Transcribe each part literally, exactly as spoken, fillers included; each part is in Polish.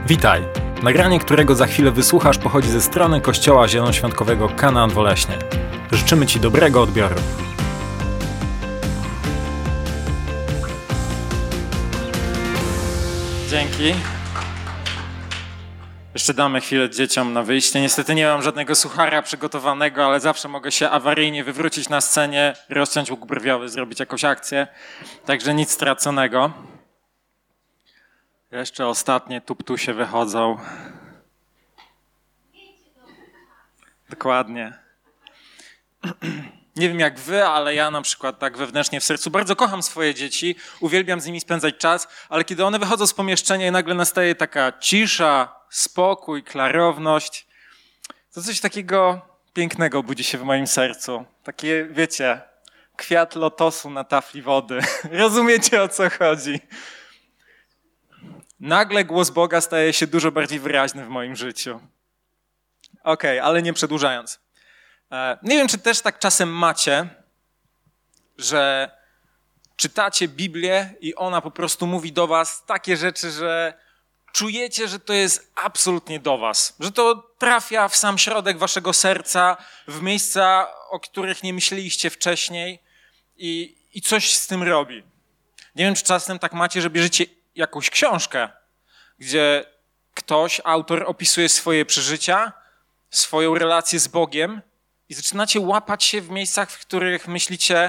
Witaj! Nagranie, którego za chwilę wysłuchasz, pochodzi ze strony Kościoła Zielonoświątkowego Kanaan w Oleśnie. Życzymy Ci dobrego odbioru. Dzięki. Jeszcze damy chwilę dzieciom na wyjście. Niestety nie mam żadnego suchara przygotowanego, ale zawsze mogę się awaryjnie wywrócić na scenie, rozciąć łuk brwiowy, zrobić jakąś akcję. Także nic straconego. Jeszcze ostatnie tuptusie wychodzą. Dokładnie. Nie wiem jak wy, ale ja na przykład tak wewnętrznie w sercu bardzo kocham swoje dzieci, uwielbiam z nimi spędzać czas, ale kiedy one wychodzą z pomieszczenia i nagle nastaje taka cisza, spokój, klarowność, to coś takiego pięknego budzi się w moim sercu. Takie, wiecie, kwiat lotosu na tafli wody. Rozumiecie, o co chodzi? Nagle głos Boga staje się dużo bardziej wyraźny w moim życiu. Okej, okay, ale nie przedłużając. Nie wiem, czy też tak czasem macie, że czytacie Biblię i ona po prostu mówi do was takie rzeczy, że czujecie, że to jest absolutnie do was. Że to trafia w sam środek waszego serca, w miejsca, o których nie myśleliście wcześniej i, i coś z tym robi. Nie wiem, czy czasem tak macie, że bierzecie jakąś książkę, gdzie ktoś, autor opisuje swoje przeżycia, swoją relację z Bogiem i zaczynacie łapać się w miejscach, w których myślicie,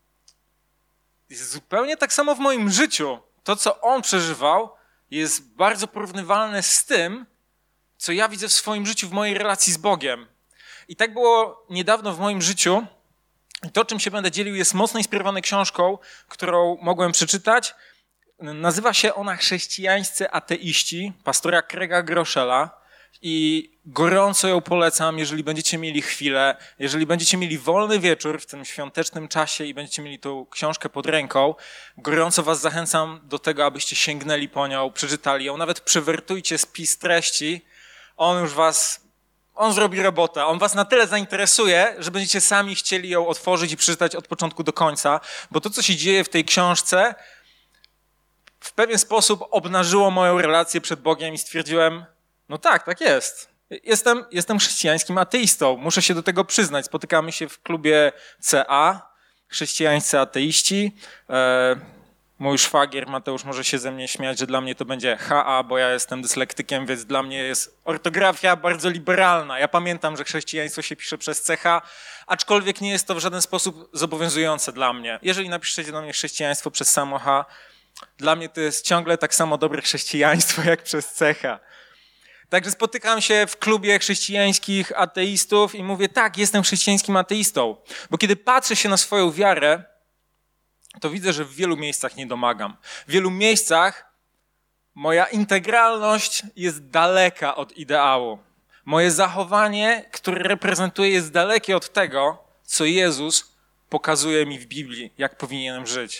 jest zupełnie tak samo w moim życiu. To, co on przeżywał, jest bardzo porównywalne z tym, co ja widzę w swoim życiu, w mojej relacji z Bogiem. I tak było niedawno w moim życiu. I to, czym się będę dzielił, jest mocno inspirowane książką, którą mogłem przeczytać. Nazywa się ona Chrześcijańscy ateiści, pastora Craiga Groeschela. I gorąco ją polecam, jeżeli będziecie mieli chwilę, jeżeli będziecie mieli wolny wieczór w tym świątecznym czasie i będziecie mieli tą książkę pod ręką, gorąco was zachęcam do tego, abyście sięgnęli po nią, przeczytali ją, nawet przewertujcie spis treści. On już was, on zrobi robotę, on was na tyle zainteresuje, że będziecie sami chcieli ją otworzyć i przeczytać od początku do końca, bo to, co się dzieje w tej książce, w pewien sposób obnażyło moją relację przed Bogiem i stwierdziłem, no tak, tak jest. Jestem, jestem chrześcijańskim ateistą. Muszę się do tego przyznać. Spotykamy się w klubie C A, chrześcijańscy ateiści. E, mój szwagier Mateusz może się ze mnie śmiać, że dla mnie to będzie H A, bo ja jestem dyslektykiem, więc dla mnie jest ortografia bardzo liberalna. Ja pamiętam, że chrześcijaństwo się pisze przez C H, aczkolwiek nie jest to w żaden sposób zobowiązujące dla mnie. Jeżeli napiszecie do mnie chrześcijaństwo przez samo H, dla mnie to jest ciągle tak samo dobre chrześcijaństwo jak przez C H. Także spotykam się w klubie chrześcijańskich ateistów i mówię, tak, jestem chrześcijańskim ateistą. Bo kiedy patrzę się na swoją wiarę, to widzę, że w wielu miejscach nie domagam. W wielu miejscach moja integralność jest daleka od ideału. Moje zachowanie, które reprezentuję, jest dalekie od tego, co Jezus pokazuje mi w Biblii, jak powinienem żyć.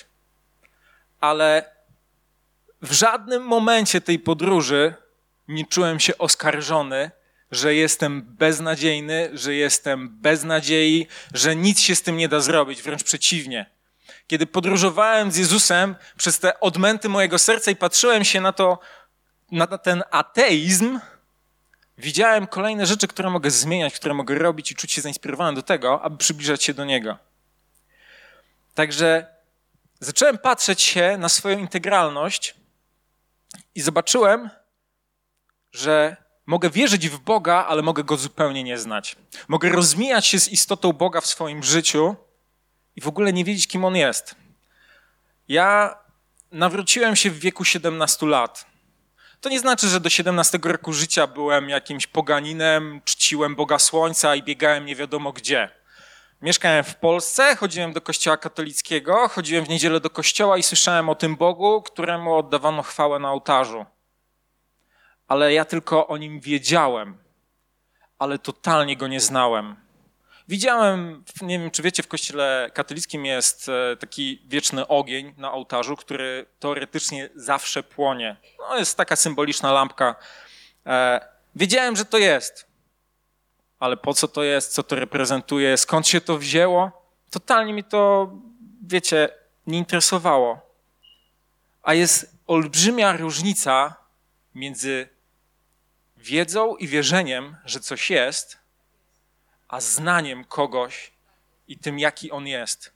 Ale w żadnym momencie tej podróży nie czułem się oskarżony, że jestem beznadziejny, że jestem bez nadziei, że nic się z tym nie da zrobić, wręcz przeciwnie. Kiedy podróżowałem z Jezusem przez te odmęty mojego serca i patrzyłem się na to, na ten ateizm, widziałem kolejne rzeczy, które mogę zmieniać, które mogę robić i czuć się zainspirowany do tego, aby przybliżać się do Niego. Także zacząłem patrzeć się na swoją integralność i zobaczyłem, że mogę wierzyć w Boga, ale mogę Go zupełnie nie znać. Mogę rozmijać się z istotą Boga w swoim życiu i w ogóle nie wiedzieć, kim On jest. Ja nawróciłem się w wieku siedemnastu lat. To nie znaczy, że do siedemnastego roku życia byłem jakimś poganinem, czciłem Boga Słońca i biegałem nie wiadomo gdzie. Mieszkałem w Polsce, chodziłem do kościoła katolickiego, chodziłem w niedzielę do kościoła i słyszałem o tym Bogu, któremu oddawano chwałę na ołtarzu. Ale ja tylko o nim wiedziałem, ale totalnie go nie znałem. Widziałem, nie wiem czy wiecie, w kościele katolickim jest taki wieczny ogień na ołtarzu, który teoretycznie zawsze płonie. No jest taka symboliczna lampka. Wiedziałem, że to jest, ale po co to jest, co to reprezentuje, skąd się to wzięło, totalnie mi to, wiecie, nie interesowało. A jest olbrzymia różnica między wiedzą i wierzeniem, że coś jest, a znaniem kogoś i tym, jaki on jest.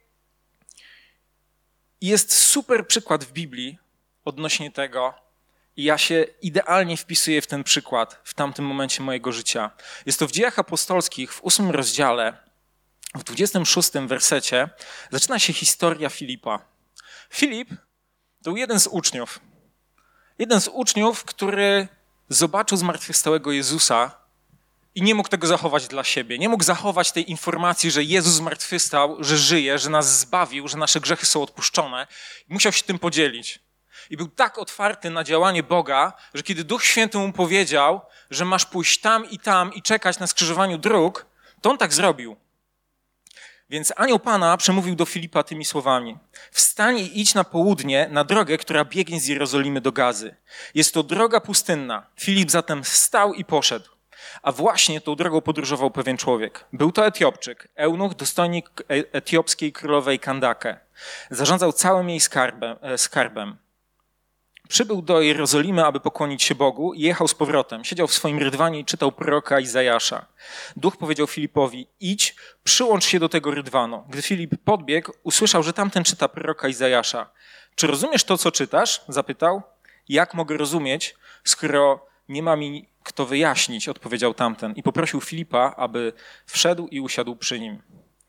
I jest super przykład w Biblii odnośnie tego i ja się idealnie wpisuję w ten przykład w tamtym momencie mojego życia. Jest to w Dziejach Apostolskich w ósmym rozdziale, w dwudziestym szóstym wersecie zaczyna się historia Filipa. Filip to był jeden z uczniów. Jeden z uczniów, który zobaczył zmartwychwstałego Jezusa i nie mógł tego zachować dla siebie. Nie mógł zachować tej informacji, że Jezus zmartwychwstał, że żyje, że nas zbawił, że nasze grzechy są odpuszczone. Musiał się tym podzielić. I był tak otwarty na działanie Boga, że kiedy Duch Święty mu powiedział, że masz pójść tam i tam i czekać na skrzyżowaniu dróg, to on tak zrobił. Więc anioł Pana przemówił do Filipa tymi słowami. Wstań i idź na południe, na drogę, która biegnie z Jerozolimy do Gazy. Jest to droga pustynna. Filip zatem wstał i poszedł. A właśnie tą drogą podróżował pewien człowiek. Był to Etiopczyk, eunuch, dostojnik etiopskiej królowej Kandake. Zarządzał całym jej skarbem. skarbem. Przybył do Jerozolimy, aby pokłonić się Bogu i jechał z powrotem. Siedział w swoim rydwanie i czytał proroka Izajasza. Duch powiedział Filipowi, idź, przyłącz się do tego rydwanu. Gdy Filip podbiegł, usłyszał, że tamten czyta proroka Izajasza. Czy rozumiesz to, co czytasz? Zapytał. Jak mogę rozumieć, skoro nie ma mi kto wyjaśnić, odpowiedział tamten. I poprosił Filipa, aby wszedł i usiadł przy nim.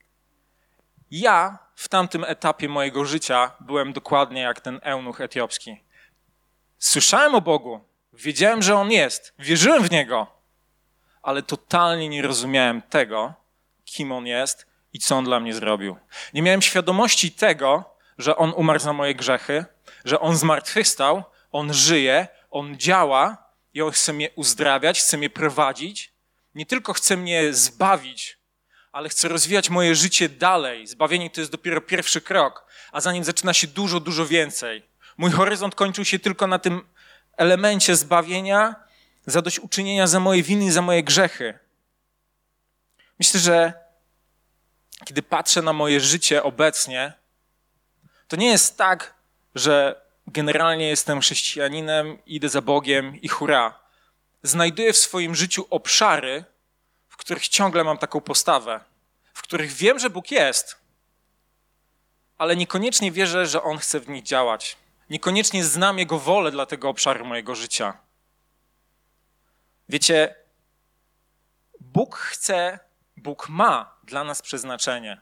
Ja w tamtym etapie mojego życia byłem dokładnie jak ten eunuch etiopski. Słyszałem o Bogu, wiedziałem, że On jest, wierzyłem w Niego, ale totalnie nie rozumiałem tego, kim On jest i co On dla mnie zrobił. Nie miałem świadomości tego, że On umarł za moje grzechy, że On zmartwychwstał, On żyje, On działa i On chce mnie uzdrawiać, chce mnie prowadzić. Nie tylko chce mnie zbawić, ale chce rozwijać moje życie dalej. Zbawienie to jest dopiero pierwszy krok, a za nim zaczyna się dużo, dużo więcej. Mój horyzont kończył się tylko na tym elemencie zbawienia, zadośćuczynienia za moje winy i za moje grzechy. Myślę, że kiedy patrzę na moje życie obecnie, to nie jest tak, że generalnie jestem chrześcijaninem, idę za Bogiem i hurra. Znajduję w swoim życiu obszary, w których ciągle mam taką postawę, w których wiem, że Bóg jest, ale niekoniecznie wierzę, że On chce w nich działać. Niekoniecznie znam Jego wolę dla tego obszaru mojego życia. Wiecie, Bóg chce, Bóg ma dla nas przeznaczenie.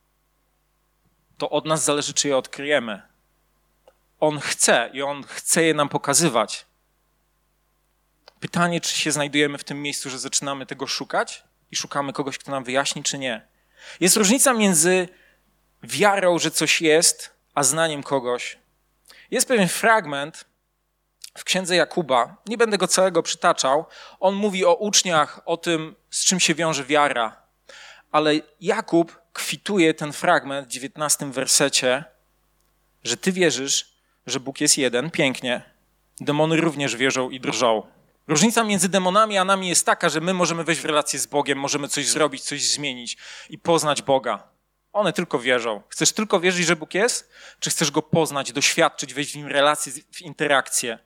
To od nas zależy, czy je odkryjemy. On chce i On chce je nam pokazywać. Pytanie, czy się znajdujemy w tym miejscu, że zaczynamy tego szukać i szukamy kogoś, kto nam wyjaśni, czy nie. Jest różnica między wiarą, że coś jest, a znaniem kogoś. Jest pewien fragment w księdze Jakuba, nie będę go całego przytaczał. On mówi o uczniach, o tym, z czym się wiąże wiara. Ale Jakub kwituje ten fragment w dziewiętnastym wersecie, że ty wierzysz, że Bóg jest jeden, pięknie. Demony również wierzą i drżą. Różnica między demonami a nami jest taka, że my możemy wejść w relację z Bogiem, możemy coś zrobić, coś zmienić i poznać Boga. One tylko wierzą. Chcesz tylko wierzyć, że Bóg jest? Czy chcesz Go poznać, doświadczyć, wejść w nim relację, w interakcję?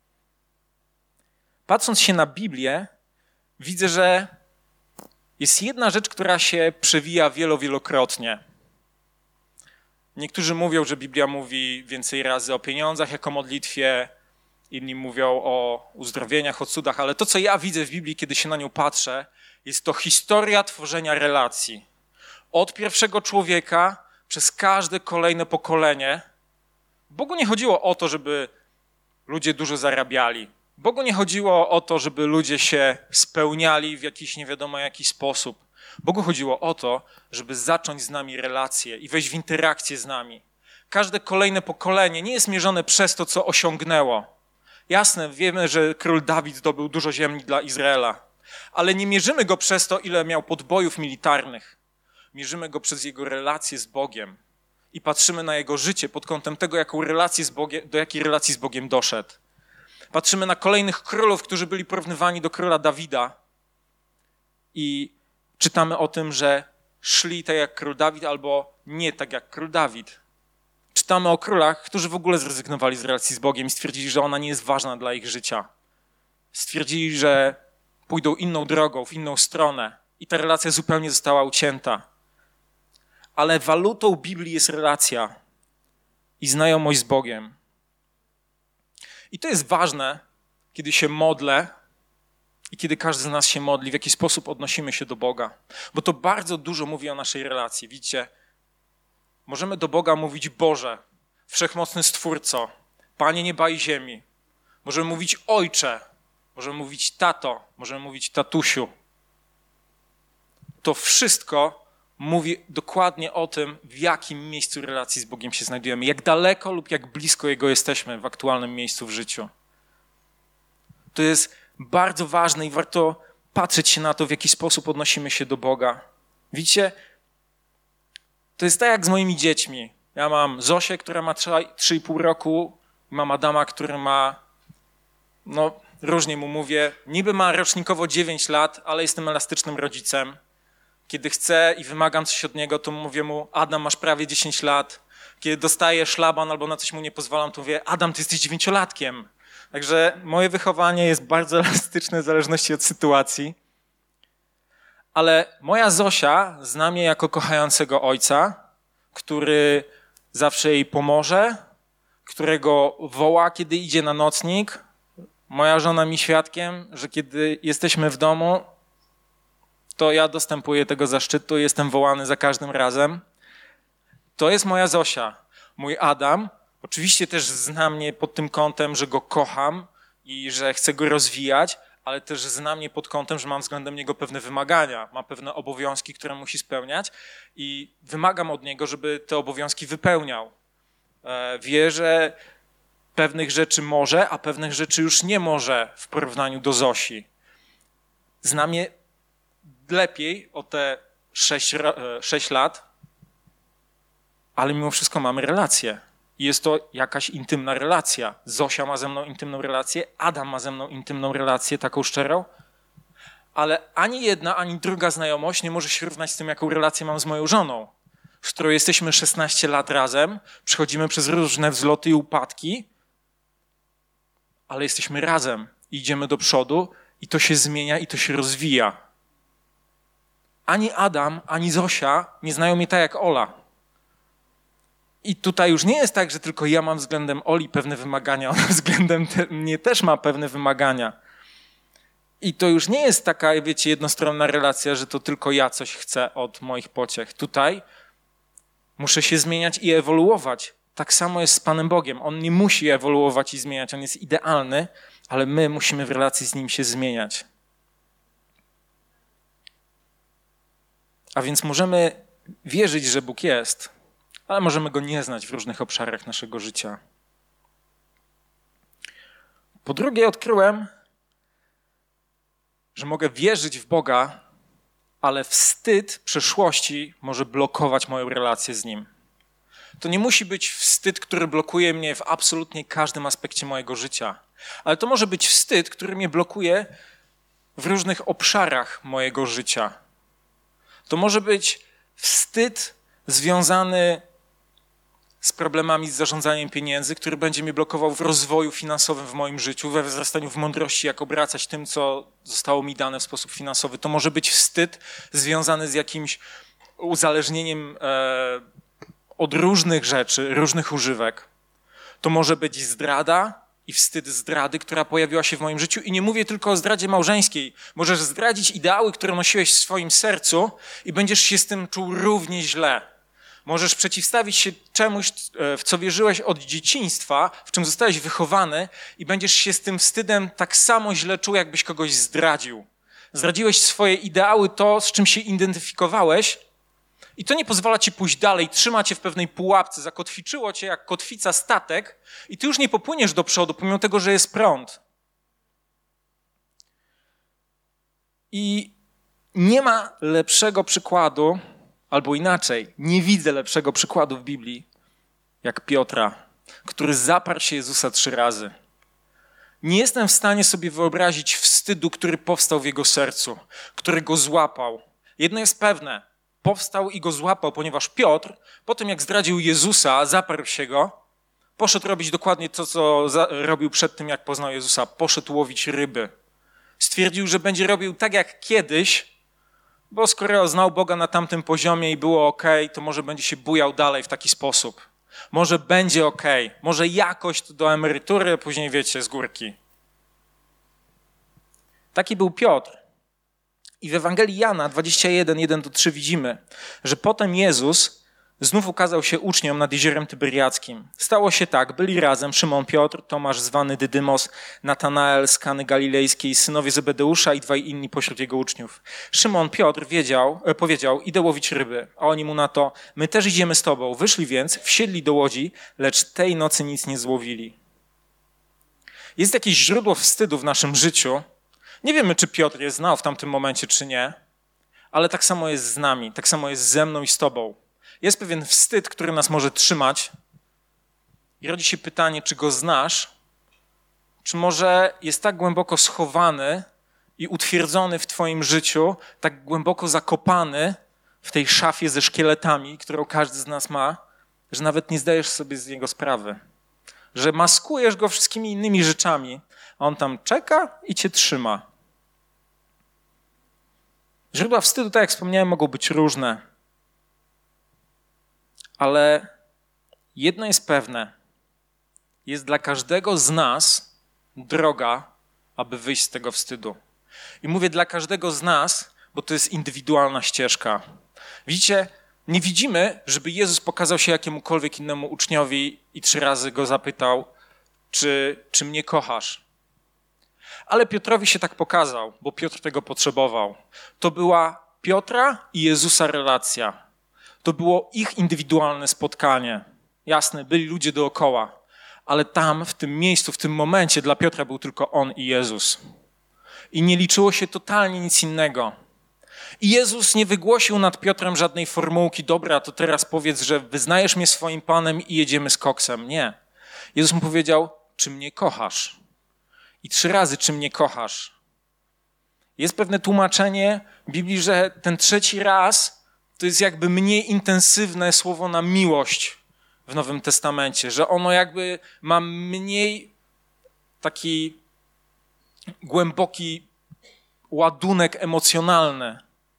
Patrząc się na Biblię, widzę, że jest jedna rzecz, która się przewija wielo, wielokrotnie. Niektórzy mówią, że Biblia mówi więcej razy o pieniądzach jak o modlitwie, inni mówią o uzdrowieniach, o cudach, ale to, co ja widzę w Biblii, kiedy się na nią patrzę, jest to historia tworzenia relacji. Od pierwszego człowieka, przez każde kolejne pokolenie. Bogu nie chodziło o to, żeby ludzie dużo zarabiali. Bogu nie chodziło o to, żeby ludzie się spełniali w jakiś nie wiadomo jaki sposób. Bogu chodziło o to, żeby zacząć z nami relacje i wejść w interakcję z nami. Każde kolejne pokolenie nie jest mierzone przez to, co osiągnęło. Jasne, wiemy, że król Dawid zdobył dużo ziemi dla Izraela, ale nie mierzymy go przez to, ile miał podbojów militarnych. Mierzymy go przez jego relację z Bogiem i patrzymy na jego życie pod kątem tego, jaką relację z Bogiem, do jakiej relacji z Bogiem doszedł. Patrzymy na kolejnych królów, którzy byli porównywani do króla Dawida i czytamy o tym, że szli tak jak król Dawid albo nie tak jak król Dawid. Czytamy o królach, którzy w ogóle zrezygnowali z relacji z Bogiem i stwierdzili, że ona nie jest ważna dla ich życia. stwierdzili, że pójdą inną drogą, w inną stronę i ta relacja zupełnie została ucięta. Ale walutą Biblii jest relacja i znajomość z Bogiem. I to jest ważne, kiedy się modlę i kiedy każdy z nas się modli, w jaki sposób odnosimy się do Boga. Bo to bardzo dużo mówi o naszej relacji. Widzicie, możemy do Boga mówić Boże, Wszechmocny Stwórco, Panie nieba i ziemi. Możemy mówić Ojcze, możemy mówić Tato, możemy mówić Tatusiu. To wszystko mówi dokładnie o tym, w jakim miejscu relacji z Bogiem się znajdujemy, jak daleko lub jak blisko Jego jesteśmy w aktualnym miejscu w życiu. To jest bardzo ważne i warto patrzeć się na to, w jaki sposób odnosimy się do Boga. Widzicie, to jest tak jak z moimi dziećmi. Ja mam Zosię, która ma trzy i pół roku, mam Adama, który ma, no różnie mu mówię, niby ma rocznikowo dziewięć lat, ale jestem elastycznym rodzicem. Kiedy chcę i wymagam coś od niego, to mówię mu, Adam, masz prawie dziesięć lat. Kiedy dostaję szlaban albo na coś mu nie pozwalam, to mówię, Adam, ty jesteś dziewięciolatkiem. Także moje wychowanie jest bardzo elastyczne w zależności od sytuacji. Ale moja Zosia zna mnie jako kochającego ojca, który zawsze jej pomoże, którego woła, kiedy idzie na nocnik. Moja żona mi świadkiem, że kiedy jesteśmy w domu, to ja dostępuję tego zaszczytu, jestem wołany za każdym razem. To jest moja Zosia. Mój Adam oczywiście też zna mnie pod tym kątem, że go kocham i że chcę go rozwijać, ale też zna mnie pod kątem, że mam względem niego pewne wymagania, ma pewne obowiązki, które musi spełniać i wymagam od niego, żeby te obowiązki wypełniał. Wie, że pewnych rzeczy może, a pewnych rzeczy już nie może w porównaniu do Zosi. Zna mnie lepiej o te sześć lat, ale mimo wszystko mamy relację. I jest to jakaś intymna relacja. Zosia ma ze mną intymną relację, Adam ma ze mną intymną relację, taką szczerą, ale ani jedna, ani druga znajomość nie może się równać z tym, jaką relację mam z moją żoną, z którą jesteśmy szesnaście lat razem, przechodzimy przez różne wzloty i upadki, ale jesteśmy razem, idziemy do przodu i to się zmienia i to się rozwija. Ani Adam, ani Zosia nie znają mnie tak jak Ola. I tutaj już nie jest tak, że tylko ja mam względem Oli pewne wymagania, ona względem te, mnie też ma pewne wymagania. I to już nie jest taka, wiecie, jednostronna relacja, że to tylko ja coś chcę od moich pociech. Tutaj muszę się zmieniać i ewoluować. Tak samo jest z Panem Bogiem. On nie musi ewoluować i zmieniać, on jest idealny, ale my musimy w relacji z Nim się zmieniać. A więc możemy wierzyć, że Bóg jest, ale możemy Go nie znać w różnych obszarach naszego życia. Po drugie odkryłem, że mogę wierzyć w Boga, ale wstyd przeszłości może blokować moją relację z Nim. To nie musi być wstyd, który blokuje mnie w absolutnie każdym aspekcie mojego życia, ale to może być wstyd, który mnie blokuje w różnych obszarach mojego życia. To może być wstyd związany z problemami z zarządzaniem pieniędzy, który będzie mnie blokował w rozwoju finansowym w moim życiu, we wzrastaniu w mądrości, jak obracać tym, co zostało mi dane w sposób finansowy. To może być wstyd związany z jakimś uzależnieniem e, od różnych rzeczy, różnych używek. To może być zdrada i wstyd zdrady, która pojawiła się w moim życiu. I nie mówię tylko o zdradzie małżeńskiej. Możesz zdradzić ideały, które nosiłeś w swoim sercu i będziesz się z tym czuł równie źle. Możesz przeciwstawić się czemuś, w co wierzyłeś od dzieciństwa, w czym zostałeś wychowany i będziesz się z tym wstydem tak samo źle czuł, jakbyś kogoś zdradził. Zdradziłeś swoje ideały, to, z czym się identyfikowałeś i to nie pozwala ci pójść dalej, trzyma cię w pewnej pułapce, zakotwiczyło cię jak kotwica statek i ty już nie popłyniesz do przodu, pomimo tego, że jest prąd. I nie ma lepszego przykładu, albo inaczej, nie widzę lepszego przykładu w Biblii, jak Piotra, który zaparł się Jezusa trzy razy. Nie jestem w stanie sobie wyobrazić wstydu, który powstał w jego sercu, który go złapał. Jedno jest pewne, powstał i go złapał, ponieważ Piotr, po tym jak zdradził Jezusa, zaparł się go, poszedł robić dokładnie to, co robił przed tym, jak poznał Jezusa. Poszedł łowić ryby. Stwierdził, że będzie robił tak jak kiedyś, bo skoro znał Boga na tamtym poziomie i było okej, to może będzie się bujał dalej w taki sposób. Może będzie okej, może jakoś to do emerytury, a później wiecie, z górki. Taki był Piotr. I w Ewangelii Jana dwadzieścia jeden, jeden do trzy widzimy, że potem Jezus znów ukazał się uczniom nad jeziorem Tyberiackim. Stało się tak, byli razem Szymon Piotr, Tomasz zwany Dydymos, Natanael z Kany Galilejskiej, synowie Zebedeusza i dwaj inni pośród jego uczniów. Szymon Piotr wiedział, e, powiedział, idę łowić ryby, a oni mu na to, my też idziemy z tobą. Wyszli więc, wsiedli do łodzi, lecz tej nocy nic nie złowili. Jest jakieś źródło wstydu w naszym życiu. Nie wiemy, czy Piotr je znał w tamtym momencie, czy nie, ale tak samo jest z nami, tak samo jest ze mną i z tobą. Jest pewien wstyd, który nas może trzymać i rodzi się pytanie, czy go znasz, czy może jest tak głęboko schowany i utwierdzony w twoim życiu, tak głęboko zakopany w tej szafie ze szkieletami, którą każdy z nas ma, że nawet nie zdajesz sobie z niego sprawy. Że maskujesz go wszystkimi innymi rzeczami, a on tam czeka i cię trzyma. Źródła wstydu, tak jak wspomniałem, mogą być różne. Ale jedno jest pewne. Jest dla każdego z nas droga, aby wyjść z tego wstydu. I mówię dla każdego z nas, bo to jest indywidualna ścieżka. Widzicie, nie widzimy, żeby Jezus pokazał się jakiemukolwiek innemu uczniowi i trzy razy go zapytał, czy, czy mnie kochasz? Ale Piotrowi się tak pokazał, bo Piotr tego potrzebował. To była Piotra i Jezusa relacja. To było ich indywidualne spotkanie. Jasne, byli ludzie dookoła, ale tam, w tym miejscu, w tym momencie dla Piotra był tylko on i Jezus. I nie liczyło się totalnie nic innego. I Jezus nie wygłosił nad Piotrem żadnej formułki, dobra, to teraz powiedz, że wyznajesz mnie swoim Panem i jedziemy z koksem. Nie. Jezus mu powiedział, czy mnie kochasz? I trzy razy, czy mnie kochasz? Jest pewne tłumaczenie w Biblii, że ten trzeci raz to jest jakby mniej intensywne słowo na miłość w Nowym Testamencie, że ono jakby ma mniej taki głęboki ładunek emocjonalny,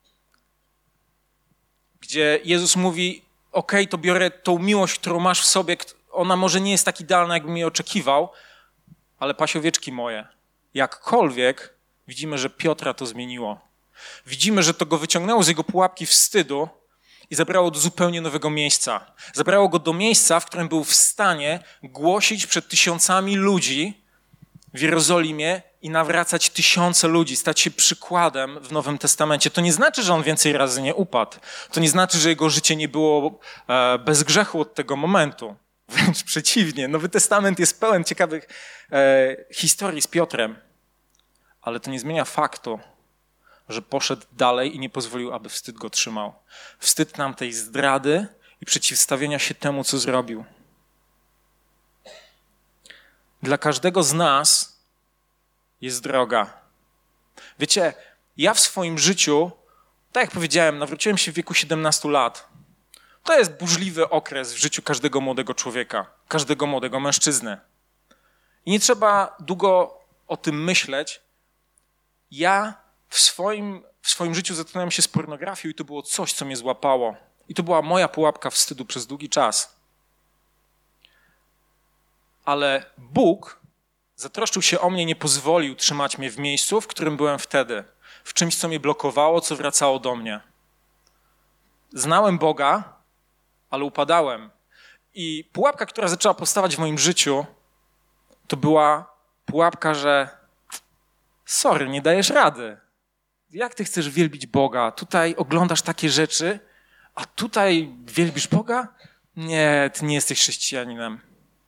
gdzie Jezus mówi, okej, to biorę tą miłość, którą masz w sobie, ona może nie jest tak idealna, jakbym jej oczekiwał, ale pasiowieczki moje, jakkolwiek widzimy, że Piotra to zmieniło. Widzimy, że to go wyciągnęło z jego pułapki wstydu i zabrało do zupełnie nowego miejsca. Zabrało go do miejsca, w którym był w stanie głosić przed tysiącami ludzi w Jerozolimie i nawracać tysiące ludzi, stać się przykładem w Nowym Testamencie. To nie znaczy, że on więcej razy nie upadł. To nie znaczy, że jego życie nie było bez grzechu od tego momentu. Wręcz przeciwnie. Nowy Testament jest pełen ciekawych e, historii z Piotrem. Ale to nie zmienia faktu, że poszedł dalej i nie pozwolił, aby wstyd go trzymał. Wstyd nam tej zdrady i przeciwstawienia się temu, co zrobił. Dla każdego z nas jest droga. Wiecie, ja w swoim życiu, tak jak powiedziałem, nawróciłem się w wieku siedemnastu lat. To jest burzliwy okres w życiu każdego młodego człowieka, każdego młodego mężczyzny. I nie trzeba długo o tym myśleć. Ja w swoim, w swoim życiu zetknąłem się z pornografią i to było coś, co mnie złapało. I to była moja pułapka wstydu przez długi czas. Ale Bóg zatroszczył się o mnie, nie pozwolił trzymać mnie w miejscu, w którym byłem wtedy. W czymś, co mnie blokowało, co wracało do mnie. Znałem Boga, ale upadałem. I pułapka, która zaczęła powstawać w moim życiu, to była pułapka, że sorry, nie dajesz rady. Jak ty chcesz wielbić Boga? Tutaj oglądasz takie rzeczy, a tutaj wielbisz Boga? Nie, ty nie jesteś chrześcijaninem.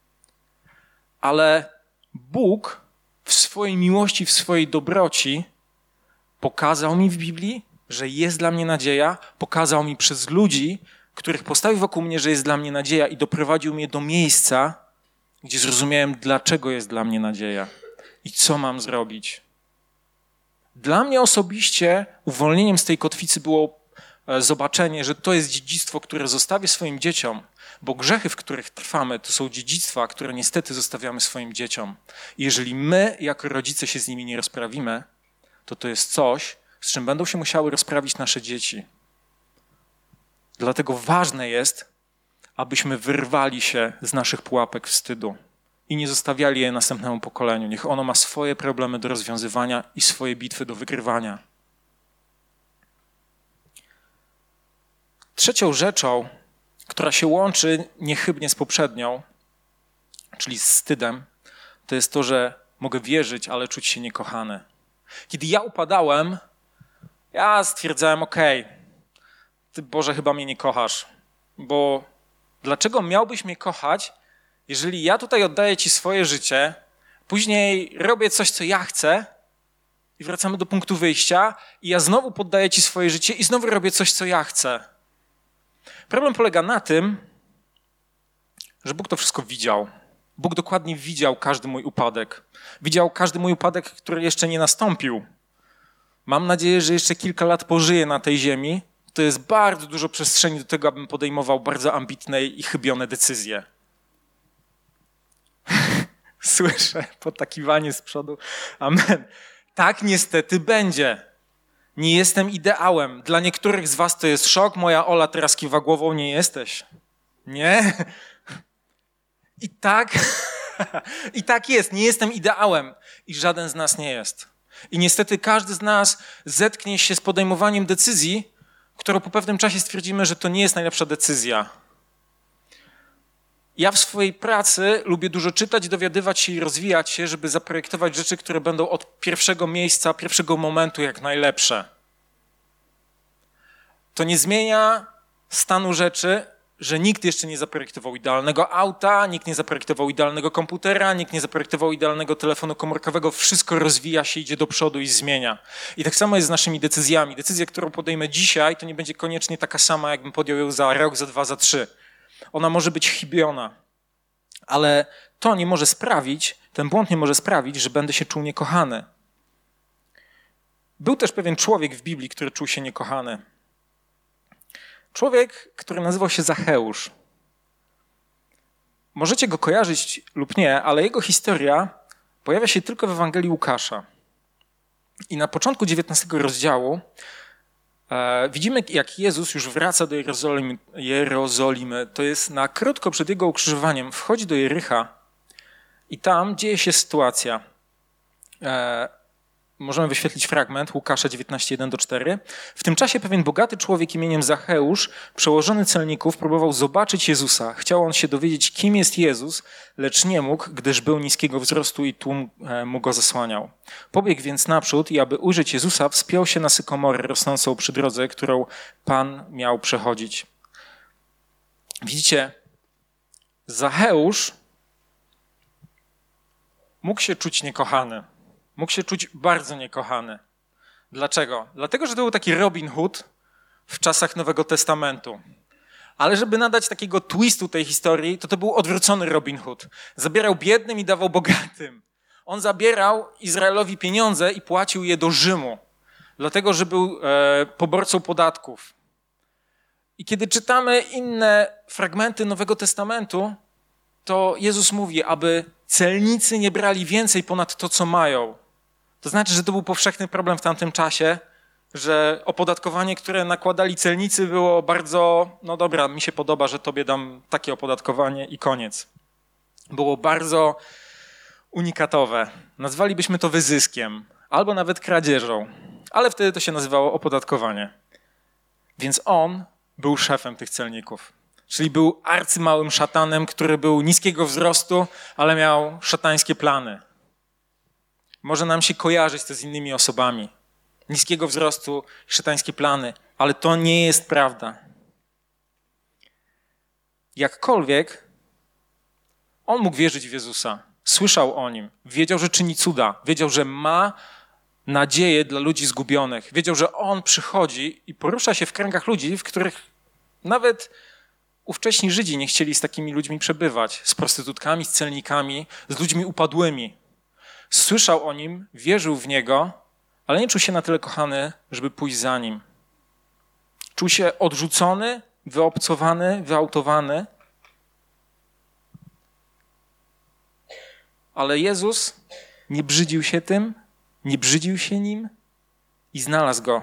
Ale Bóg w swojej miłości, w swojej dobroci pokazał mi w Biblii, że jest dla mnie nadzieja, pokazał mi przez ludzi, których postawił wokół mnie, że jest dla mnie nadzieja i doprowadził mnie do miejsca, gdzie zrozumiałem, dlaczego jest dla mnie nadzieja i co mam zrobić. Dla mnie osobiście uwolnieniem z tej kotwicy było zobaczenie, że to jest dziedzictwo, które zostawię swoim dzieciom, bo grzechy, w których trwamy, to są dziedzictwa, które niestety zostawiamy swoim dzieciom. I jeżeli my, jako rodzice, się z nimi nie rozprawimy, to to jest coś, z czym będą się musiały rozprawić nasze dzieci. Dlatego ważne jest, abyśmy wyrwali się z naszych pułapek wstydu i nie zostawiali je następnemu pokoleniu. Niech ono ma swoje problemy do rozwiązywania i swoje bitwy do wygrywania. Trzecią rzeczą, która się łączy niechybnie z poprzednią, czyli z wstydem, to jest to, że mogę wierzyć, ale czuć się niekochany. Kiedy ja upadałem, ja stwierdzałem, okej, okay, Ty Boże chyba mnie nie kochasz, bo dlaczego miałbyś mnie kochać, jeżeli ja tutaj oddaję Ci swoje życie, później robię coś, co ja chcę i wracamy do punktu wyjścia i ja znowu poddaję Ci swoje życie i znowu robię coś, co ja chcę. Problem polega na tym, że Bóg to wszystko widział. Bóg dokładnie widział każdy mój upadek. Widział każdy mój upadek, który jeszcze nie nastąpił. Mam nadzieję, że jeszcze kilka lat pożyję na tej ziemi. To jest bardzo dużo przestrzeni do tego, abym podejmował bardzo ambitne i chybione decyzje. Słyszę podtakiwanie z przodu. Amen. Tak niestety będzie. Nie jestem ideałem. Dla niektórych z was to jest szok. Moja Ola teraz kiwa głową, nie jesteś. Nie? I tak, i tak jest. Nie jestem ideałem. I żaden z nas nie jest. I niestety każdy z nas zetknie się z podejmowaniem decyzji, którą po pewnym czasie stwierdzimy, że to nie jest najlepsza decyzja. Ja w swojej pracy lubię dużo czytać, dowiadywać się i rozwijać się, żeby zaprojektować rzeczy, które będą od pierwszego miejsca, pierwszego momentu jak najlepsze. To nie zmienia stanu rzeczy, że nikt jeszcze nie zaprojektował idealnego auta, nikt nie zaprojektował idealnego komputera, nikt nie zaprojektował idealnego telefonu komórkowego. Wszystko rozwija się, idzie do przodu i zmienia. I tak samo jest z naszymi decyzjami. Decyzja, którą podejmę dzisiaj, to nie będzie koniecznie taka sama, jakbym podjął ją za rok, za dwa, za trzy. Ona może być chybiona, ale to nie może sprawić, ten błąd nie może sprawić, że będę się czuł niekochany. Był też pewien człowiek w Biblii, który czuł się niekochany. Człowiek, który nazywał się Zacheusz. Możecie go kojarzyć lub nie, ale jego historia pojawia się tylko w Ewangelii Łukasza. I na początku dziewiętnastego rozdziału e, widzimy, jak Jezus już wraca do Jerozolimy, Jerozolimy. To jest na krótko przed jego ukrzyżowaniem. Wchodzi do Jericha i tam dzieje się sytuacja. E, Możemy wyświetlić fragment Łukasza dziewiętnaście, jeden do czterech. W tym czasie pewien bogaty człowiek imieniem Zacheusz, przełożony celników, próbował zobaczyć Jezusa. Chciał on się dowiedzieć, kim jest Jezus, lecz nie mógł, gdyż był niskiego wzrostu i tłum mu go zasłaniał. Pobiegł więc naprzód i aby ujrzeć Jezusa, wspiął się na sykomorę rosnącą przy drodze, którą Pan miał przechodzić. Widzicie, Zacheusz mógł się czuć niekochany. Mógł się czuć bardzo niekochany. Dlaczego? Dlatego, że to był taki Robin Hood w czasach Nowego Testamentu. Ale żeby nadać takiego twistu tej historii, to to był odwrócony Robin Hood. Zabierał biednym i dawał bogatym. On zabierał Izraelowi pieniądze i płacił je do Rzymu. Dlatego, że był e, poborcą podatków. I kiedy czytamy inne fragmenty Nowego Testamentu, to Jezus mówi, aby celnicy nie brali więcej ponad to, co mają. To znaczy, że to był powszechny problem w tamtym czasie, że opodatkowanie, które nakładali celnicy, było bardzo, no dobra, mi się podoba, że tobie dam takie opodatkowanie i koniec. Było bardzo unikatowe. Nazwalibyśmy to wyzyskiem albo nawet kradzieżą, ale wtedy to się nazywało opodatkowanie. Więc on był szefem tych celników. Czyli był arcymałym szatanem, który był niskiego wzrostu, ale miał szatańskie plany. Może nam się kojarzyć to z innymi osobami. Niskiego wzrostu, szatańskie plany, ale to nie jest prawda. Jakkolwiek on mógł wierzyć w Jezusa, słyszał o Nim, wiedział, że czyni cuda, wiedział, że ma nadzieję dla ludzi zgubionych, wiedział, że On przychodzi i porusza się w kręgach ludzi, w których nawet ówcześni Żydzi nie chcieli z takimi ludźmi przebywać, z prostytutkami, z celnikami, z ludźmi upadłymi. Słyszał o Nim, wierzył w Niego, ale nie czuł się na tyle kochany, żeby pójść za Nim. Czuł się odrzucony, wyobcowany, wyautowany. Ale Jezus nie brzydził się tym, nie brzydził się Nim, i znalazł go.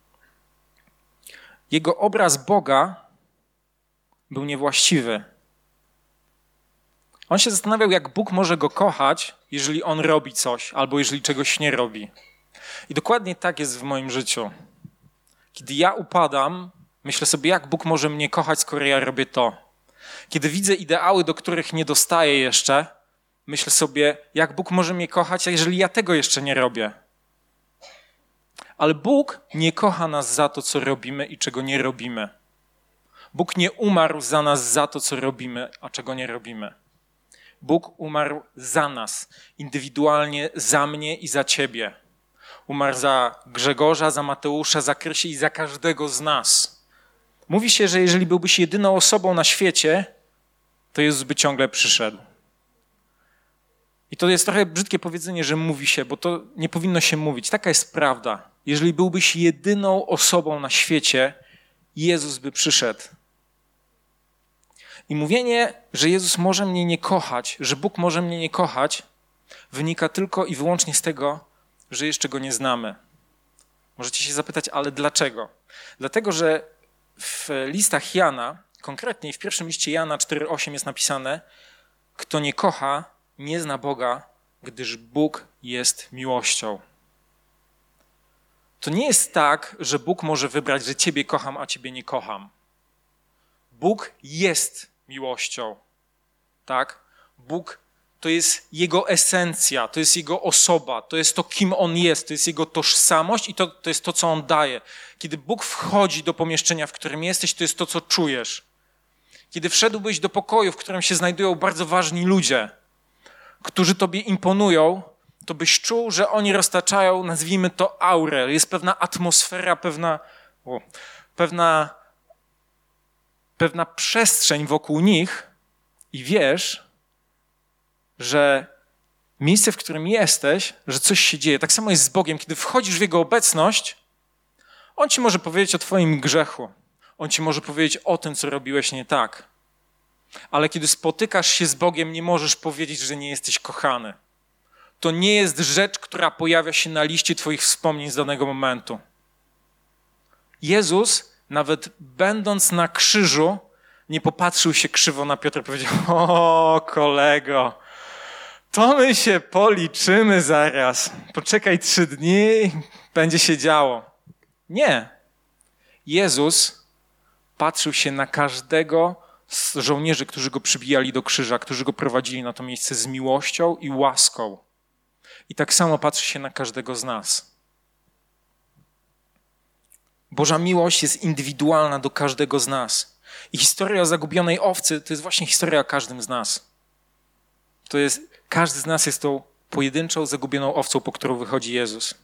Jego obraz Boga był niewłaściwy. On się zastanawiał, jak Bóg może go kochać, jeżeli on robi coś, albo jeżeli czegoś nie robi. I dokładnie tak jest w moim życiu. Kiedy ja upadam, myślę sobie, jak Bóg może mnie kochać, skoro ja robię to. Kiedy widzę ideały, do których nie dostaję jeszcze, myślę sobie, jak Bóg może mnie kochać, jeżeli ja tego jeszcze nie robię. Ale Bóg nie kocha nas za to, co robimy i czego nie robimy. Bóg nie umarł za nas za to, co robimy, a czego nie robimy. Bóg umarł za nas, indywidualnie za mnie i za ciebie. Umarł za Grzegorza, za Mateusza, za Krysię i za każdego z nas. Mówi się, że jeżeli byłbyś jedyną osobą na świecie, to Jezus by ciągle przyszedł. I to jest trochę brzydkie powiedzenie, że mówi się, bo to nie powinno się mówić. Taka jest prawda. Jeżeli byłbyś jedyną osobą na świecie, Jezus by przyszedł. I mówienie, że Jezus może mnie nie kochać, że Bóg może mnie nie kochać, wynika tylko i wyłącznie z tego, że jeszcze Go nie znamy. Możecie się zapytać, ale dlaczego? Dlatego, że w listach Jana, konkretnie w pierwszym liście Jana cztery osiem jest napisane: kto nie kocha, nie zna Boga, gdyż Bóg jest miłością. To nie jest tak, że Bóg może wybrać, że ciebie kocham, a ciebie nie kocham. Bóg jest miłością. Tak? Bóg to jest Jego esencja, to jest Jego osoba, to jest to, kim On jest, to jest Jego tożsamość i to, to jest to, co On daje. Kiedy Bóg wchodzi do pomieszczenia, w którym jesteś, to jest to, co czujesz. Kiedy wszedłbyś do pokoju, w którym się znajdują bardzo ważni ludzie, którzy tobie imponują, to byś czuł, że oni roztaczają, nazwijmy to, aurę. Jest pewna atmosfera, pewna, o, pewna, pewna przestrzeń wokół nich i wiesz, że miejsce, w którym jesteś, że coś się dzieje. Tak samo jest z Bogiem. Kiedy wchodzisz w Jego obecność, On ci może powiedzieć o twoim grzechu. On ci może powiedzieć o tym, co robiłeś nie tak. Ale kiedy spotykasz się z Bogiem, nie możesz powiedzieć, że nie jesteś kochany. To nie jest rzecz, która pojawia się na liście twoich wspomnień z danego momentu. Jezus, nawet będąc na krzyżu, nie popatrzył się krzywo na Piotra i powiedział: o, kolego, to my się policzymy zaraz. Poczekaj trzy dni, będzie się działo. Nie. Jezus patrzył się na każdego z żołnierzy, którzy go przybijali do krzyża, którzy go prowadzili na to miejsce z miłością i łaską. I tak samo patrzy się na każdego z nas. Boża miłość jest indywidualna do każdego z nas. I historia o zagubionej owcy to jest właśnie historia o każdym z nas. To jest, każdy z nas jest tą pojedynczą, zagubioną owcą, po którą wychodzi Jezus.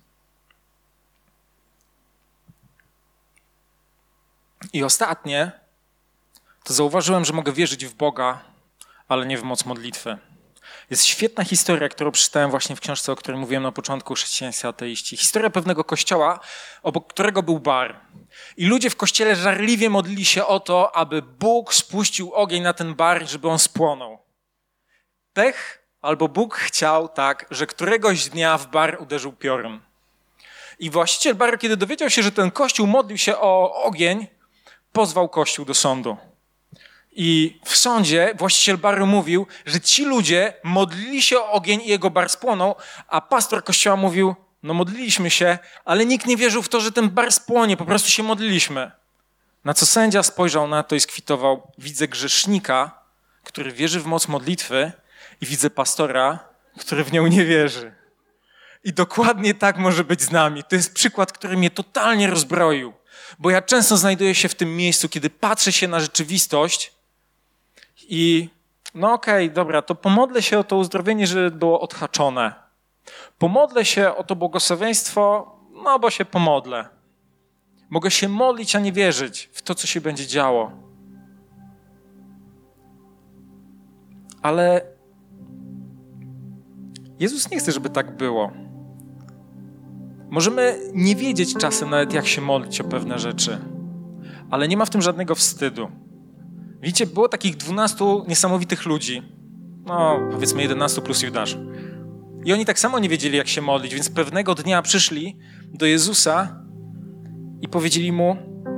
I ostatnie, to zauważyłem, że mogę wierzyć w Boga, ale nie w moc modlitwy. Jest świetna historia, którą przeczytałem właśnie w książce, o której mówiłem na początku, Chrześcijańscy ateiści. Historia pewnego kościoła, obok którego był bar. I ludzie w kościele żarliwie modlili się o to, aby Bóg spuścił ogień na ten bar, żeby on spłonął. Pech albo Bóg chciał tak, że któregoś dnia w bar uderzył piorun. I właściciel baru, kiedy dowiedział się, że ten kościół modlił się o ogień, pozwał kościół do sądu. I w sądzie właściciel baru mówił, że ci ludzie modlili się o ogień i jego bar spłonął, a pastor kościoła mówił: no modliliśmy się, ale nikt nie wierzył w to, że ten bar spłonie, po prostu się modliliśmy. Na co sędzia spojrzał na to i skwitował: widzę grzesznika, który wierzy w moc modlitwy, i widzę pastora, który w nią nie wierzy. I dokładnie tak może być z nami. To jest przykład, który mnie totalnie rozbroił, bo ja często znajduję się w tym miejscu, kiedy patrzę się na rzeczywistość i no okej, okay, dobra, to pomodlę się o to uzdrowienie, żeby było odhaczone. Pomodlę się o to błogosławieństwo, no bo się pomodlę. Mogę się modlić, a nie wierzyć w to, co się będzie działo. Ale Jezus nie chce, żeby tak było. Możemy nie wiedzieć czasem nawet, jak się modlić o pewne rzeczy, ale nie ma w tym żadnego wstydu. Widzicie, było takich dwunastu niesamowitych ludzi, no powiedzmy jedenastu plus Judasz. I oni tak samo nie wiedzieli, jak się modlić, więc pewnego dnia przyszli do Jezusa i powiedzieli mu: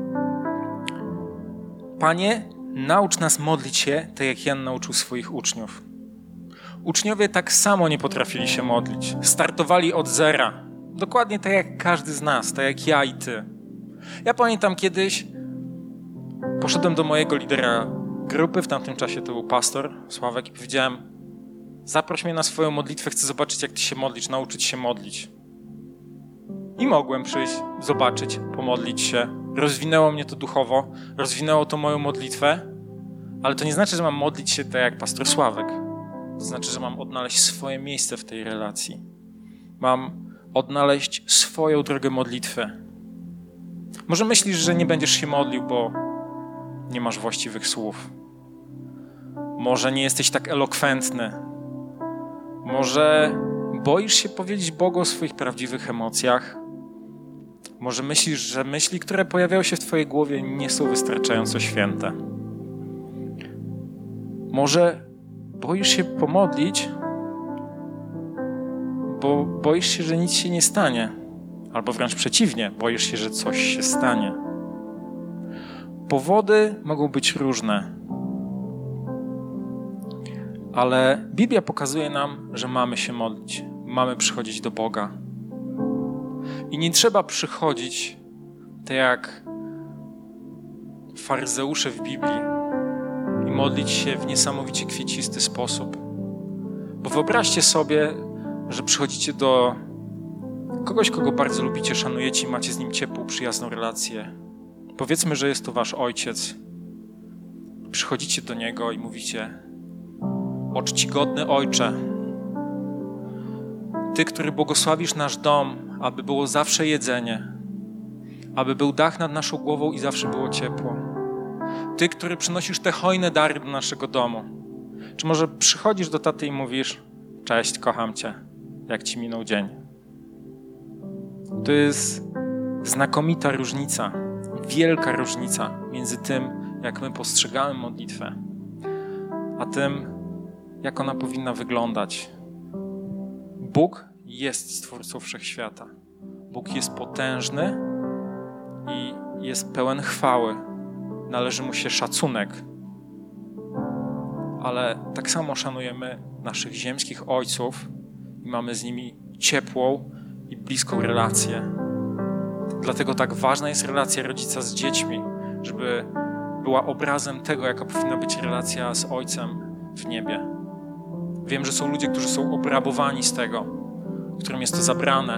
Panie, naucz nas modlić się, tak jak Jan nauczył swoich uczniów. Uczniowie tak samo nie potrafili się modlić. Startowali od zera. Dokładnie tak jak każdy z nas, tak jak ja i ty. Ja pamiętam kiedyś, poszedłem do mojego lidera grupy, w tamtym czasie to był pastor Sławek, i powiedziałem: zaproś mnie na swoją modlitwę, chcę zobaczyć, jak ty się modlisz, nauczyć się modlić. I mogłem przyjść, zobaczyć, pomodlić się. Rozwinęło mnie to duchowo, rozwinęło to moją modlitwę, ale to nie znaczy, że mam modlić się tak jak pastor Sławek. To znaczy, że mam odnaleźć swoje miejsce w tej relacji. Mam odnaleźć swoją drogę modlitwy. Może myślisz, że nie będziesz się modlił, bo nie masz właściwych słów. Może nie jesteś tak elokwentny. Może boisz się powiedzieć Bogu o swoich prawdziwych emocjach. Może myślisz, że myśli, które pojawiają się w twojej głowie, nie są wystarczająco święte. Może boisz się pomodlić, bo boisz się, że nic się nie stanie. Albo wręcz przeciwnie, boisz się, że coś się stanie. Powody mogą być różne. Ale Biblia pokazuje nam, że mamy się modlić. Mamy przychodzić do Boga. I nie trzeba przychodzić tak jak faryzeusze w Biblii i modlić się w niesamowicie kwiecisty sposób. Bo wyobraźcie sobie, że przychodzicie do kogoś, kogo bardzo lubicie, szanujecie i macie z nim ciepłą, przyjazną relację. Powiedzmy, że jest to wasz ojciec. Przychodzicie do niego i mówicie: o czcigodny ojcze, ty, który błogosławisz nasz dom, aby było zawsze jedzenie, aby był dach nad naszą głową i zawsze było ciepło. Ty, który przynosisz te hojne dary do naszego domu. Czy może przychodzisz do taty i mówisz: cześć, kocham cię, jak ci minął dzień? To jest znakomita różnica, wielka różnica między tym, jak my postrzegamy modlitwę, a tym, jak ona powinna wyglądać. Bóg jest Stwórcą Wszechświata. Bóg jest potężny i jest pełen chwały. Należy mu się szacunek. Ale tak samo szanujemy naszych ziemskich ojców i mamy z nimi ciepłą i bliską relację. Dlatego tak ważna jest relacja rodzica z dziećmi, żeby była obrazem tego, jaka powinna być relacja z Ojcem w niebie. Wiem, że są ludzie, którzy są obrabowani z tego, którym jest to zabrane.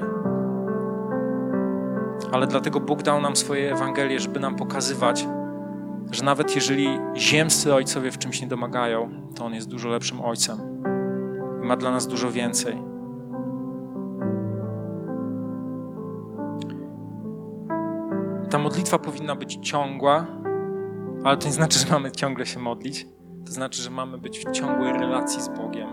Ale dlatego Bóg dał nam swoje Ewangelię, żeby nam pokazywać, że nawet jeżeli ziemscy ojcowie w czymś nie domagają, to On jest dużo lepszym ojcem i ma dla nas dużo więcej. Ta modlitwa powinna być ciągła, ale to nie znaczy, że mamy ciągle się modlić. To znaczy, że mamy być w ciągłej relacji z Bogiem.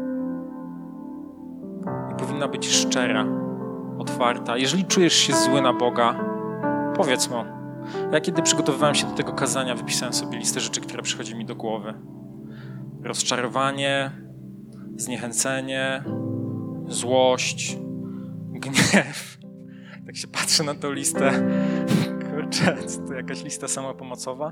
I powinna być szczera, otwarta. Jeżeli czujesz się zły na Boga, powiedz Mu. Ja kiedy przygotowywałem się do tego kazania, wypisałem sobie listę rzeczy, które przychodzi mi do głowy. Rozczarowanie, zniechęcenie, złość, gniew. Tak się patrzę na tę listę. Kurczę, to jakaś lista samopomocowa.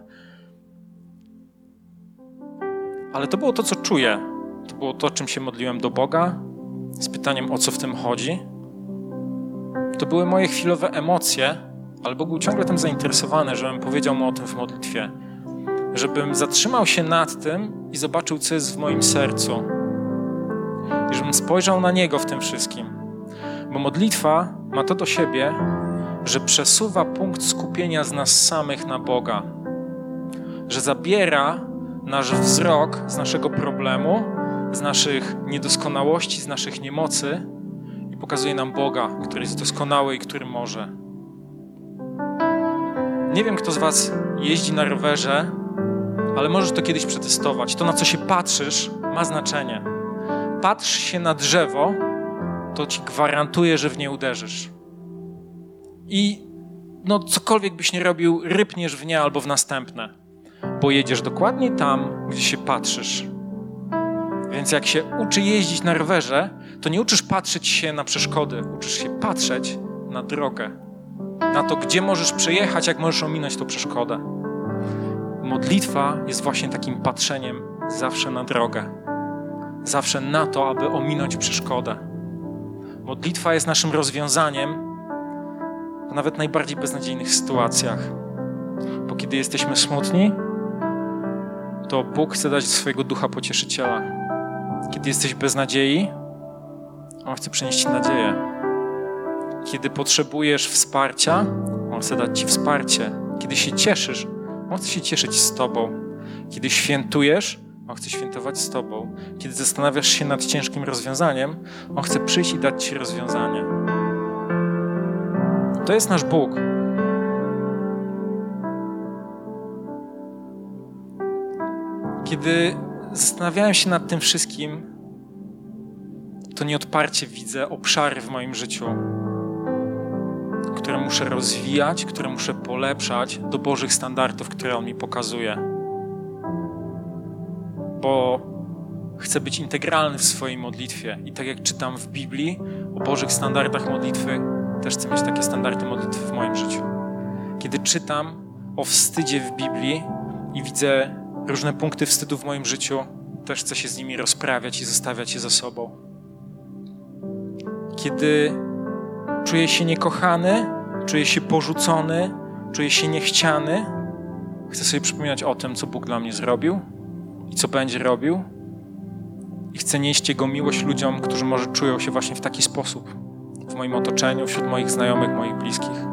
Ale to było to, co czuję. To było to, czym się modliłem do Boga, z pytaniem, o co w tym chodzi. To były moje chwilowe emocje, ale Bóg był ciągle tym zainteresowany, żebym powiedział Mu o tym w modlitwie. Żebym zatrzymał się nad tym i zobaczył, co jest w moim sercu. I żebym spojrzał na Niego w tym wszystkim. Bo modlitwa ma to do siebie, że przesuwa punkt skupienia z nas samych na Boga. Że zabiera nasz wzrok z naszego problemu, z naszych niedoskonałości, z naszych niemocy i pokazuje nam Boga, który jest doskonały i który może. Nie wiem, kto z was jeździ na rowerze, ale możesz to kiedyś przetestować. To, na co się patrzysz, ma znaczenie. Patrz się na drzewo, to ci gwarantuje, że w nie uderzysz. I no cokolwiek byś nie robił, rypniesz w nie albo w następne. Bo jedziesz dokładnie tam, gdzie się patrzysz. Więc jak się uczy jeździć na rowerze, to nie uczysz patrzeć się na przeszkody, uczysz się patrzeć na drogę, na to, gdzie możesz przejechać, jak możesz ominąć tą przeszkodę. Modlitwa jest właśnie takim patrzeniem zawsze na drogę, zawsze na to, aby ominąć przeszkodę. Modlitwa jest naszym rozwiązaniem w nawet najbardziej beznadziejnych sytuacjach. Bo kiedy jesteśmy smutni, to Bóg chce dać swojego Ducha Pocieszyciela. Kiedy jesteś bez nadziei, On chce przynieść ci nadzieję. Kiedy potrzebujesz wsparcia, On chce dać ci wsparcie. Kiedy się cieszysz, On chce się cieszyć z tobą. Kiedy świętujesz, On chce świętować z tobą. Kiedy zastanawiasz się nad ciężkim rozwiązaniem, On chce przyjść i dać ci rozwiązanie. To jest nasz Bóg. Kiedy zastanawiałem się nad tym wszystkim, to nieodparcie widzę obszary w moim życiu, które muszę rozwijać, które muszę polepszać do Bożych standardów, które On mi pokazuje. Bo chcę być integralny w swojej modlitwie i tak jak czytam w Biblii o Bożych standardach modlitwy, też chcę mieć takie standardy modlitwy w moim życiu. Kiedy czytam o wstydzie w Biblii i widzę różne punkty wstydu w moim życiu, też chcę się z nimi rozprawiać i zostawiać je za sobą. Kiedy czuję się niekochany, czuję się porzucony, czuję się niechciany, chcę sobie przypominać o tym, co Bóg dla mnie zrobił i co będzie robił. I chcę nieść Jego miłość ludziom, którzy może czują się właśnie w taki sposób w moim otoczeniu, wśród moich znajomych, moich bliskich.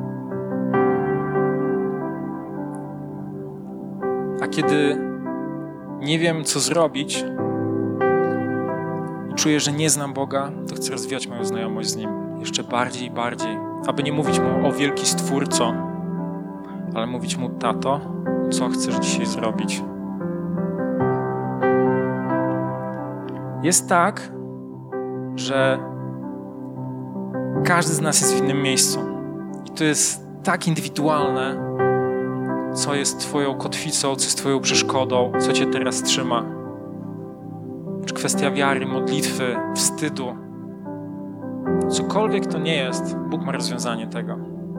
A kiedy nie wiem, co zrobić i czuję, że nie znam Boga, to chcę rozwijać moją znajomość z Nim jeszcze bardziej i bardziej, aby nie mówić Mu o wielki Stwórco, ale mówić Mu: tato, co chcesz dzisiaj zrobić? Jest tak, że każdy z nas jest w innym miejscu i to jest tak indywidualne, co jest twoją kotwicą, co jest twoją przeszkodą, co cię teraz trzyma. Czy kwestia wiary, modlitwy, wstydu. Cokolwiek to nie jest, Bóg ma rozwiązanie tego.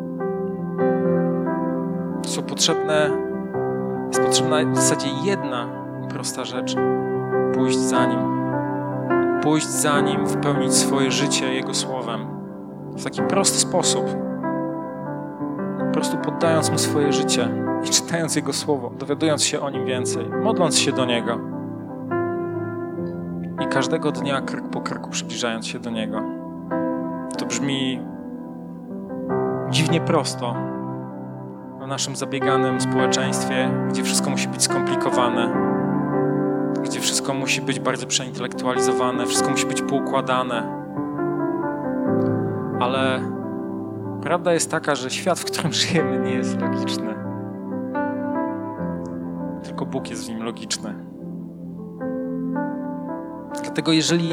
Są potrzebne, jest potrzebna w zasadzie jedna prosta rzecz. Pójść za Nim. Pójść za Nim, wypełnić swoje życie Jego Słowem. W taki prosty sposób. Po prostu poddając Mu swoje życie i czytając Jego Słowo, dowiadując się o Nim więcej, modląc się do Niego i każdego dnia krok po kroku przybliżając się do Niego. To brzmi dziwnie prosto w naszym zabieganym społeczeństwie, gdzie wszystko musi być skomplikowane, gdzie wszystko musi być bardzo przeintelektualizowane, wszystko musi być poukładane. Ale prawda jest taka, że świat, w którym żyjemy, nie jest logiczny. Tylko Bóg jest w nim logiczny. Dlatego jeżeli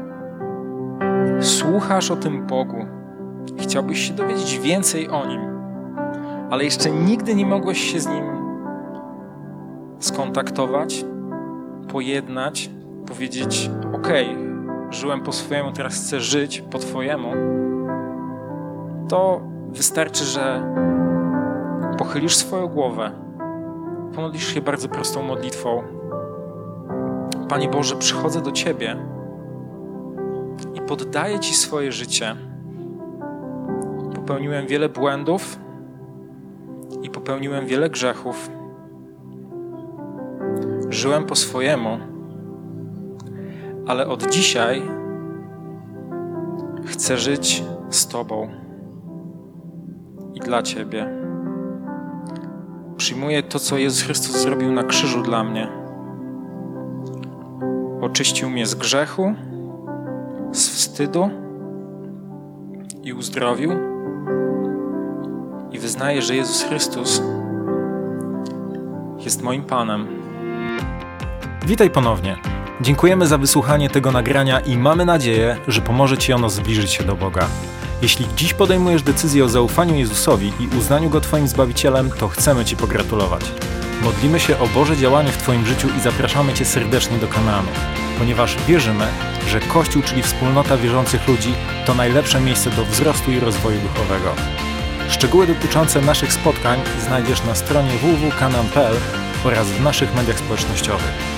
słuchasz o tym Bogu i chciałbyś się dowiedzieć więcej o Nim, ale jeszcze nigdy nie mogłeś się z Nim skontaktować, pojednać, powiedzieć: okej, żyłem po swojemu, teraz chcę żyć po Twojemu, to wystarczy, że pochylisz swoją głowę, pomodlisz się bardzo prostą modlitwą. Panie Boże, przychodzę do Ciebie i poddaję Ci swoje życie. Popełniłem wiele błędów i popełniłem wiele grzechów. Żyłem po swojemu, ale od dzisiaj chcę żyć z Tobą i dla Ciebie. Przyjmuję to, co Jezus Chrystus zrobił na krzyżu dla mnie. Oczyścił mnie z grzechu, z wstydu i uzdrowił. I wyznaję, że Jezus Chrystus jest moim Panem. Witaj ponownie. Dziękujemy za wysłuchanie tego nagrania i mamy nadzieję, że pomoże Ci ono zbliżyć się do Boga. Jeśli dziś podejmujesz decyzję o zaufaniu Jezusowi i uznaniu Go Twoim Zbawicielem, to chcemy Ci pogratulować. Modlimy się o Boże działanie w Twoim życiu i zapraszamy Cię serdecznie do Kanaanu. ponieważ wierzymy, że Kościół, czyli wspólnota wierzących ludzi, to najlepsze miejsce do wzrostu i rozwoju duchowego. Szczegóły dotyczące naszych spotkań znajdziesz na stronie w w w kropka kanaan kropka p l oraz w naszych mediach społecznościowych.